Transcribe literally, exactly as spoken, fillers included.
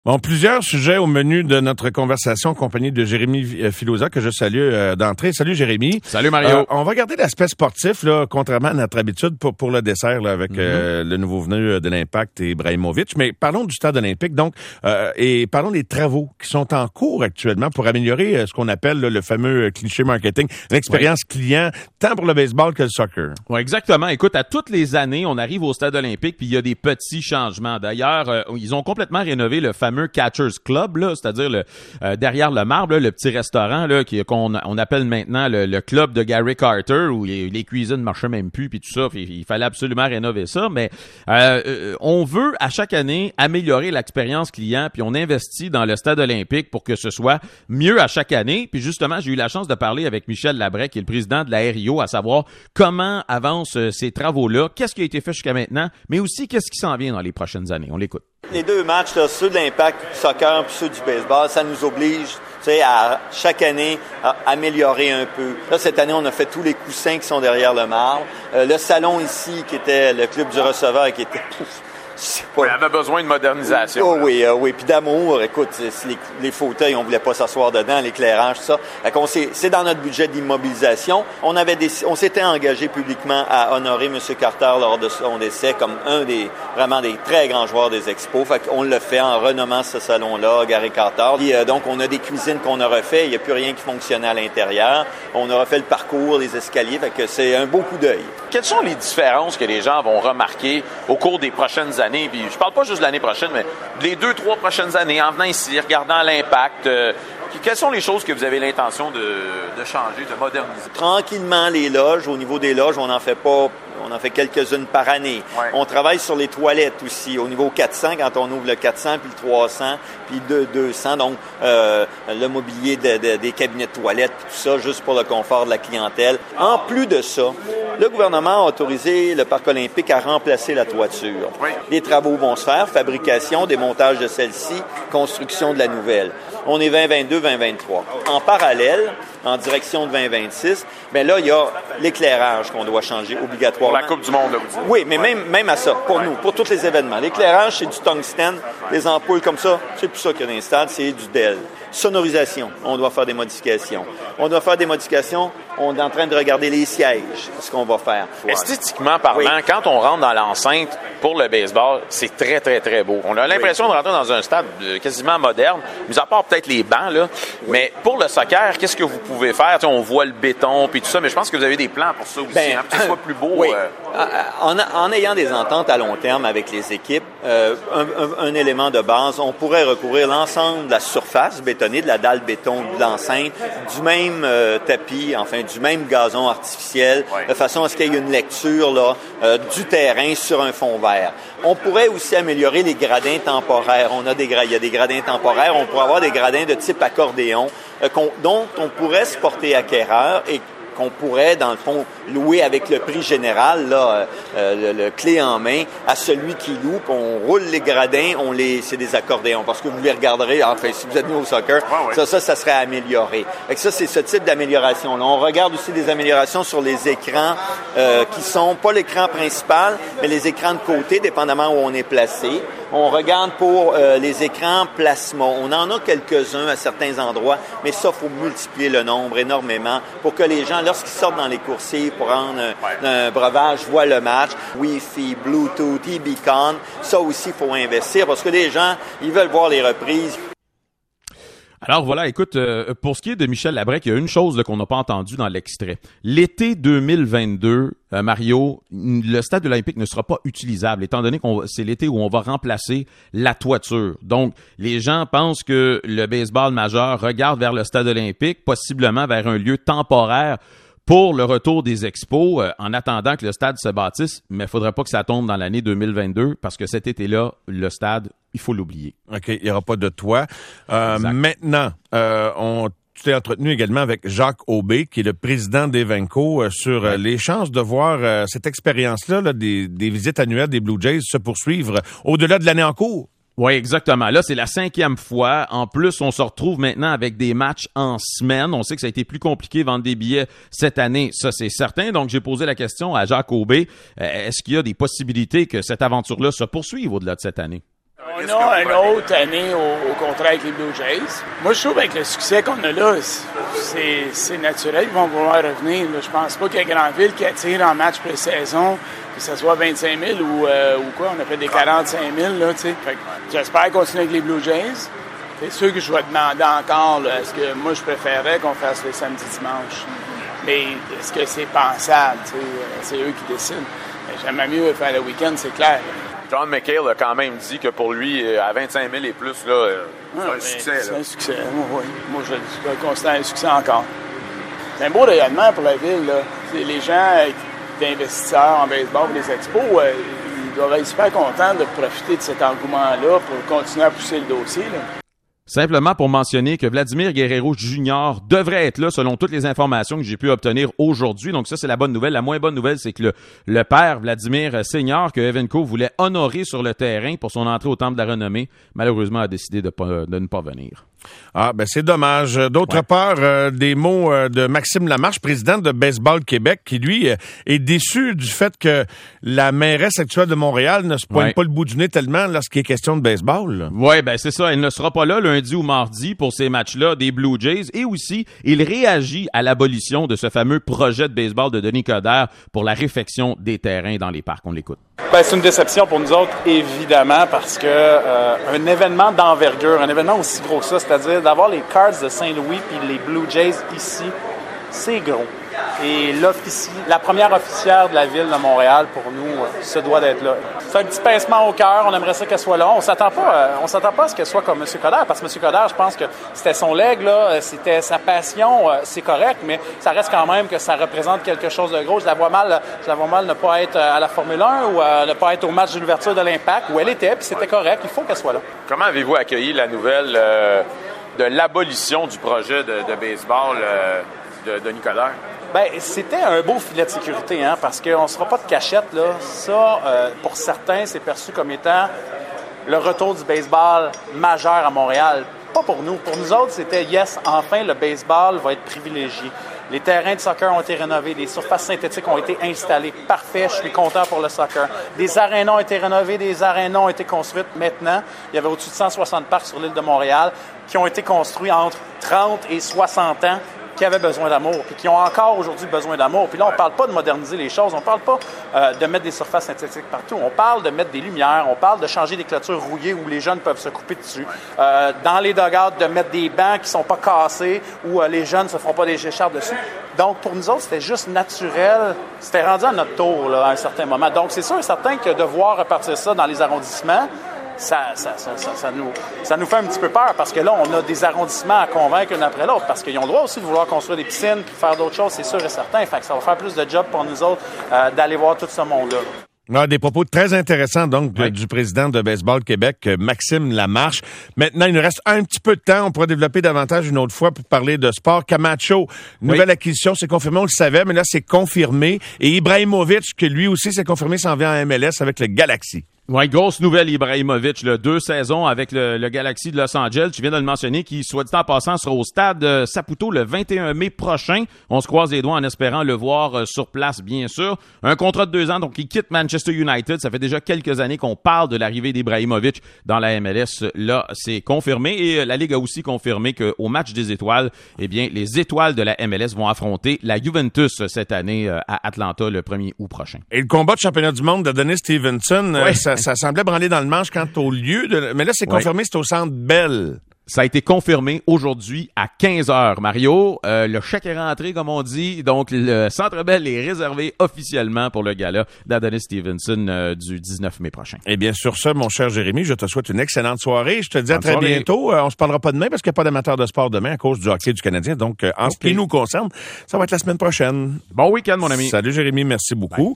Bon, plusieurs sujets au menu de notre conversation en compagnie de Jérémy Filosa, que je salue euh, d'entrée. Salut Jérémy. Salut Mario. Euh, on va garder l'aspect sportif, là, contrairement à notre habitude pour, pour le dessert là, avec mm-hmm. euh, le nouveau venu de l'Impact et Ibrahimovic. Mais parlons du stade olympique, donc, euh, et parlons des travaux qui sont en cours actuellement pour améliorer euh, ce qu'on appelle là, le fameux cliché marketing, l'expérience oui. client, tant pour le baseball que le soccer. Oui, exactement. Écoute, à toutes les années, on arrive au stade olympique puis il y a des petits changements. D'ailleurs, euh, ils ont complètement rénové le fameux Catchers Club, là, c'est-à-dire le euh, derrière le marbre, là, le petit restaurant là, qui, qu'on on appelle maintenant le, le club de Gary Carter, où les, les cuisines ne marchaient même plus, puis tout ça, puis il fallait absolument rénover ça. Mais euh, on veut à chaque année améliorer l'expérience client, puis on investit dans le stade olympique pour que ce soit mieux à chaque année. Puis justement, j'ai eu la chance de parler avec Michel Labrec, qui est le président de la R I O, à savoir comment avancent euh, ces travaux-là, qu'est-ce qui a été fait jusqu'à maintenant, mais aussi qu'est-ce qui s'en vient dans les prochaines années. On l'écoute. Les deux matchs, là, ceux de l'Impact soccer puis ceux du baseball, ça nous oblige, tu sais, à chaque année à améliorer un peu. Là, cette année, on a fait tous les coussins qui sont derrière le marbre. Euh, le salon ici, qui était le club du receveur, qui était... Pouf, oui, elle avait besoin de modernisation. Oh, oui, euh, oui, puis d'amour. Écoute, les, les fauteuils, on voulait pas s'asseoir dedans, l'éclairage, tout ça. Fait qu'on s'est, c'est dans notre budget d'immobilisation. On avait des, on s'était engagé publiquement à honorer M. Carter lors de son décès comme un des vraiment des très grands joueurs des Expos. Fait qu'on le fait en renommant ce salon-là, Gary Carter. Puis, euh, donc, on a des cuisines qu'on a refait. Il n'y a plus rien qui fonctionnait à l'intérieur. On a refait le parcours, les escaliers. Fait que c'est un beau coup d'œil. Quelles sont les différences que les gens vont remarquer au cours des prochaines années? Puis je parle pas juste de l'année prochaine, mais les deux, trois prochaines années, en venant ici, regardant l'impact, euh, quelles sont les choses que vous avez l'intention de, de changer, de moderniser? Tranquillement, les loges, au niveau des loges, on n'en fait pas, on en fait quelques-unes par année. Ouais. On travaille sur les toilettes aussi, au niveau quatre cents, quand on ouvre le quatre cents, puis le trois cents, puis le deux cents, donc euh, le mobilier de, de, des cabinets de toilettes, puis tout ça, juste pour le confort de la clientèle. En plus de ça, le gouvernement a autorisé le Parc olympique à remplacer la toiture. Oui. Les travaux vont se faire, fabrication, démontage de celle-ci, construction de la nouvelle. On est vingt vingt-deux vingt vingt-trois. En parallèle, en direction de vingt vingt-six, bien là, il y a l'éclairage qu'on doit changer obligatoirement. Pour la Coupe du Monde, là, vous dites. Oui, mais ouais. même, même à ça, pour ouais. nous, pour tous les événements. L'éclairage, c'est du tungstène. Les ampoules comme ça, c'est plus ça qu'il y a dans les stades, c'est du D E L. Sonorisation, on doit faire des modifications. On doit faire des modifications, on est en train de regarder les sièges, ce qu'on va faire. Esthétiquement parlant, oui. quand on rentre dans l'enceinte pour le baseball, c'est très, très, très beau. On a l'impression oui. de rentrer dans un stade quasiment moderne, mis à part peut-être les bancs, là. Oui. Mais pour le soccer, qu'est-ce que vous pouvez faire? T'sais, on voit le béton puis tout ça, mais je pense que vous avez des plans pour ça aussi, ben, hein, pour que ce soit plus beau. Oui. Euh... En, en ayant des ententes à long terme avec les équipes, euh, un, un, un élément de base, on pourrait recourir l'ensemble de la surface bétonnée, de la dalle béton de l'enceinte, du même euh, tapis, enfin du même gazon artificiel, ouais. de façon à ce qu'il y ait une lecture là, euh, du terrain sur un fond vert. On pourrait aussi améliorer les gradins temporaires. On a des gra- il y a des gradins temporaires. On pourrait avoir des gradins de type accordéon euh, qu'on, dont on pourrait se porter acquéreur et qu'on pourrait, dans le fond, louer avec le prix général, là, euh, le, le clé en main, à celui qui loue. Puis on roule les gradins, on les, c'est des accordéons. Parce que vous les regarderez, enfin, si vous êtes mis au soccer, ouais, ouais. ça, ça, ça serait amélioré. Fait que ça, c'est ce type d'amélioration-là. On regarde aussi des améliorations sur les écrans euh, qui sont pas l'écran principal, mais les écrans de côté, dépendamment où on est placé. On regarde pour euh, les écrans plasma. On en a quelques-uns à certains endroits, mais ça, il faut multiplier le nombre énormément pour que les gens, lorsqu'ils sortent dans les coursiers pour prendre un, ouais. un breuvage, voient le match. Wi-Fi, Bluetooth, e-beacon, ça aussi, il faut investir parce que les gens, ils veulent voir les reprises. Alors voilà, écoute, euh, pour ce qui est de Michel Labrec, il y a une chose là, qu'on n'a pas entendue dans l'extrait. L'été deux mille vingt-deux, euh, Mario, le stade olympique ne sera pas utilisable, étant donné que c'est l'été où on va remplacer la toiture. Donc, les gens pensent que le baseball majeur regarde vers le stade olympique, possiblement vers un lieu temporaire pour le retour des expos, euh, en attendant que le stade se bâtisse, mais il ne faudrait pas que ça tombe dans l'année deux mille vingt-deux, parce que cet été-là, le stade, il faut l'oublier. OK, il n'y aura pas de toit. Euh, maintenant, euh, on t'es entretenu également avec Jacques Aubé, qui est le président d'Evenco, euh, sur euh, les chances de voir euh, cette expérience-là, là, des, des visites annuelles des Blue Jays se poursuivre au-delà de l'année en cours. Oui, exactement. Là, c'est la cinquième fois. En plus, on se retrouve maintenant avec des matchs en semaine. On sait que ça a été plus compliqué de vendre des billets cette année. Ça, c'est certain. Donc, j'ai posé la question à Jacques Aubé. Euh, est-ce qu'il y a des possibilités que cette aventure-là se poursuive au-delà de cette année? On a une autre année au, au contrat avec les Blue Jays. Moi, je trouve avec le succès qu'on a là, c'est, c'est naturel qu'ils vont vouloir revenir. Là. Je pense pas qu'il y ait Grandville qui attire en match pré-saison, que ce soit vingt-cinq mille ou, euh, ou quoi. On a fait des quarante-cinq mille. Là, fait que j'espère continuer avec les Blue Jays. C'est sûr que je vais demander encore, là, est-ce que moi, je préférerais qu'on fasse le samedi-dimanche. Mais est-ce que c'est pensable? T'sais? C'est eux qui décident. Mais j'aimerais mieux faire le week-end, c'est clair. John McHale a quand même dit que pour lui, à vingt-cinq mille et plus, là, c'est ah, un succès. C'est là. un succès, oui. Moi, je le considère un succès encore. C'est un beau rayonnement pour la ville. Là. Les gens d'investisseurs en baseball, les expos, euh, ils doivent être super contents de profiter de cet engouement-là pour continuer à pousser le dossier. Là. Simplement pour mentionner que Vladimir Guerrero Junior devrait être là selon toutes les informations que j'ai pu obtenir aujourd'hui. Donc ça, c'est la bonne nouvelle. La moins bonne nouvelle, c'est que le, le père, Vladimir Senior, que Evenco voulait honorer sur le terrain pour son entrée au Temple de la Renommée, malheureusement a décidé de, pas, de ne pas venir. Ah, ben c'est dommage. D'autre ouais. part, euh, des mots euh, de Maxime Lamarche, président de Baseball Québec, qui, lui, euh, est déçu du fait que la mairesse actuelle de Montréal ne se pointe ouais. pas le bout du nez tellement lorsqu'il est question de baseball. Oui, ben c'est ça. Elle ne sera pas là lundi ou mardi pour ces matchs-là des Blue Jays. Et aussi, il réagit à l'abolition de ce fameux projet de baseball de Denis Coderre pour la réfection des terrains dans les parcs. On l'écoute. Ben, c'est une déception pour nous autres, évidemment, parce que euh, un événement d'envergure, un événement aussi gros que ça, c'est-à-dire d'avoir les Cards de Saint-Louis puis les Blue Jays ici, c'est gros. Et la première officière de la ville de Montréal, pour nous, euh, se doit d'être là. C'est un petit pincement au cœur, on aimerait ça qu'elle soit là. On s'attend pas, euh, on s'attend pas à ce qu'elle soit comme M. Coderre, parce que M. Coderre, je pense que c'était son legs, là, c'était sa passion, euh, c'est correct, mais ça reste quand même que ça représente quelque chose de gros. Je la vois mal, je la vois mal ne pas être à la Formule un ou euh, ne pas être au match de l'ouverture de l'Impact, où elle était, puis c'était correct, il faut qu'elle soit là. Comment avez-vous accueilli la nouvelle euh, de l'abolition du projet de, de baseball euh, de Denis Coderre? Ben, c'était un beau filet de sécurité, hein, parce qu'on ne sera pas de cachette, là. Ça, euh, pour certains, c'est perçu comme étant le retour du baseball majeur à Montréal. Pas pour nous. Pour nous autres, c'était yes, enfin, le baseball va être privilégié. Les terrains de soccer ont été rénovés, des surfaces synthétiques ont été installées. Parfait, je suis content pour le soccer. Des arénas ont été rénovés, des arénas ont été construites maintenant. Il y avait au-dessus de cent soixante parcs sur l'île de Montréal qui ont été construits entre trente et soixante ans, qui avaient besoin d'amour, puis qui ont encore aujourd'hui besoin d'amour. Puis là, on parle pas de moderniser les choses, on parle pas euh, de mettre des surfaces synthétiques partout, on parle de mettre des lumières, on parle de changer des clôtures rouillées où les jeunes peuvent se couper dessus. Euh, dans les dugouts, de mettre des bancs qui sont pas cassés, où euh, les jeunes se feront pas des écharpes dessus. Donc, pour nous autres, c'était juste naturel. C'était rendu à notre tour, là, à un certain moment. Donc, c'est sûr et certain que de voir repartir ça dans les arrondissements, Ça, ça, ça, ça, ça, nous, ça nous fait un petit peu peur parce que là, on a des arrondissements à convaincre un après l'autre parce qu'ils ont le droit aussi de vouloir construire des piscines puis faire d'autres choses, c'est sûr et certain. Fait que ça va faire plus de job pour nous autres euh, d'aller voir tout ce monde-là. Ah, des propos très intéressants, donc, oui. du président de Baseball Québec, Maxime Lamarche. Maintenant, il nous reste un petit peu de temps. On pourra développer davantage une autre fois pour parler de sport. Camacho, nouvelle oui. acquisition, c'est confirmé, on le savait, mais là, c'est confirmé. Et Ibrahimovic, que lui aussi, c'est confirmé, s'en vient en M L S avec le Galaxy. Ouais, grosse nouvelle, Ibrahimovic, là, deux saisons avec le, le Galaxy de Los Angeles. Tu viens de le mentionner, qui, soit dit en passant, sera au stade euh, Saputo le vingt et un mai prochain. On se croise les doigts en espérant le voir euh, sur place, bien sûr. Un contrat de deux ans, donc il quitte Manchester United. Ça fait déjà quelques années qu'on parle de l'arrivée d'Ibrahimovic dans la M L S. Là, c'est confirmé. Et euh, la Ligue a aussi confirmé qu'au match des étoiles, eh bien, les étoiles de la M L S vont affronter la Juventus cette année euh, à Atlanta le premier août prochain. Et le combat de championnat du monde de Denis Stevenson, ouais. euh, ça Ça semblait branler dans le manche quant au lieu de... Mais là, c'est confirmé, ouais. c'est au Centre Bell. Ça a été confirmé aujourd'hui à quinze heures, Mario. Euh, le chèque est rentré, comme on dit. Donc, le Centre Bell est réservé officiellement pour le gala d'Adonis Stevenson euh, du dix-neuf mai prochain. Et bien, sur ce, mon cher Jérémy, je te souhaite une excellente soirée. Je te dis Bonne à très soirée. bientôt. Euh, on se parlera pas demain parce qu'il n'y a pas d'amateurs de sport demain à cause du hockey du Canadien. Donc, euh, en okay. ce qui nous concerne, ça va être la semaine prochaine. Bon week-end, mon ami. Salut, Jérémy. Merci beaucoup. Bye.